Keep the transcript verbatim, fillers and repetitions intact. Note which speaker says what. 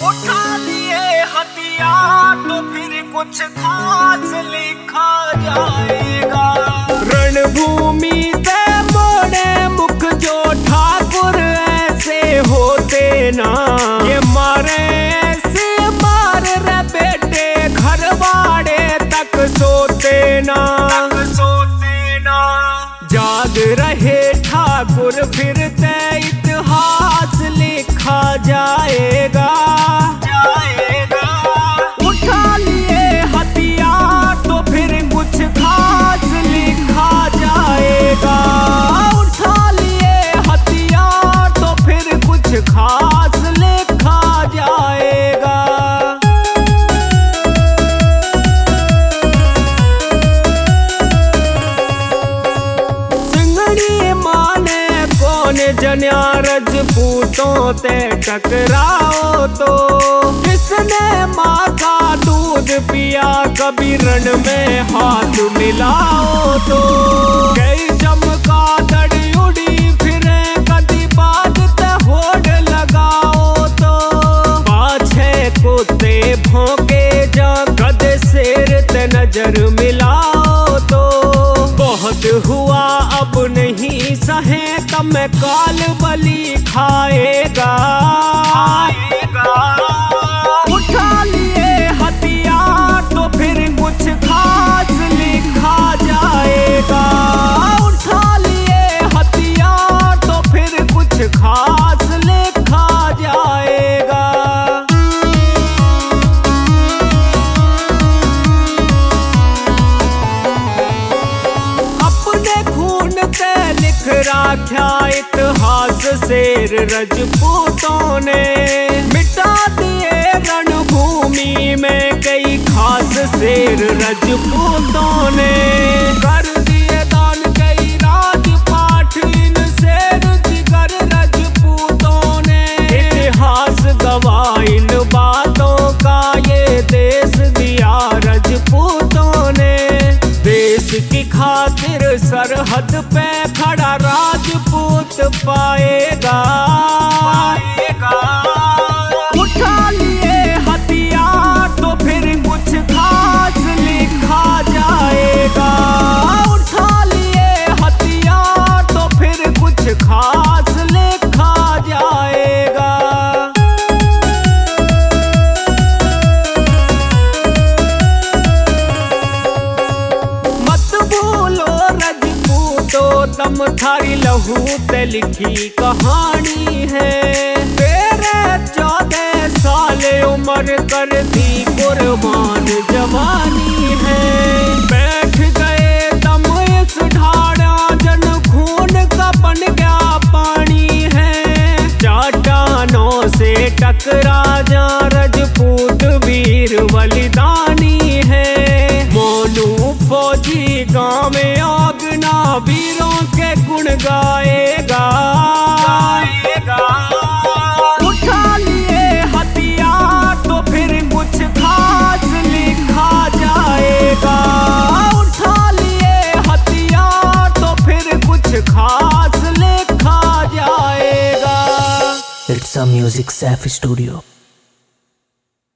Speaker 1: उठा लिए हथियार तो फिर कुछ खास लिखा जाएगा। रणभूमि से मोड़े मुख जो ठाकुर ऐसे होते ना, ये मारे ऐसे मार रे बेटे घर बाड़े तक सोते ना, तक सोते ना। जाग रहे ठाकुर फिरते इतिहास लिखा जाएगा, जाएगा। उठा लिए हथियार तो फिर कुछ खास लिखा जाएगा। उठा लिए हथियार तो फिर कुछ खास लिखा जाएगा। सिंगड़ी माने कौन जन्या रजपूतों ते टकराओ तो, किसने माँ का दूध पिया कभी रण में हाथ मिलाओ तो। कई चमका दड़ी उड़ी फिरे कदी बाजते होड़ लगाओ तो, पाछे कुत्ते भौंके जा कद शेर ते नजर मिलाओ तो। बहुत हुआ अब नहीं सहे तब मैं काल बलि खाएगा, खाएगा। उठा लिए हथियार तो फिर कुछ खास लिखा जाएगा। उठा लिए हथियार तो फिर कुछ खास लिखा जाएगा। राख्या इतिहास शेर रजपूतों ने, मिटा दिए रणभूमि में कई खास शेर रजपूतों ने। कर दिए दान कई राजपाट इन शेर जिगर रजपूतों ने। इतिहास गवाह इन बातों का ये देश दिया रजपूतों ने। देश की खातिर सरहद पे खड़ा राजपूत पाएगा, पाएगा। उठा लिए हथियार तो फिर कुछ खास लिखा जाएगा। उठा लिए हथियार तो फिर कुछ खास लिखा जाएगा। तम थारी लहू पे लिखी कहानी है। तेरे चौदह साल उम्र कर दी कुर्बान जवानी है। बैठ गए दम इस ढाड़ा जन खून का बन गया पानी है। चट्टानों से टकरा जा रजपूत वीर बलिदानी है। मोनू फौजी गाँव में आगना वीरों के गुण गाएगा, गाएगा। उठा लिए हथियार तो फिर कुछ खास लिखा जाएगा। उठा लिए हथियार तो फिर कुछ खास लिखा जाएगा।
Speaker 2: It's a Music Safe Studio.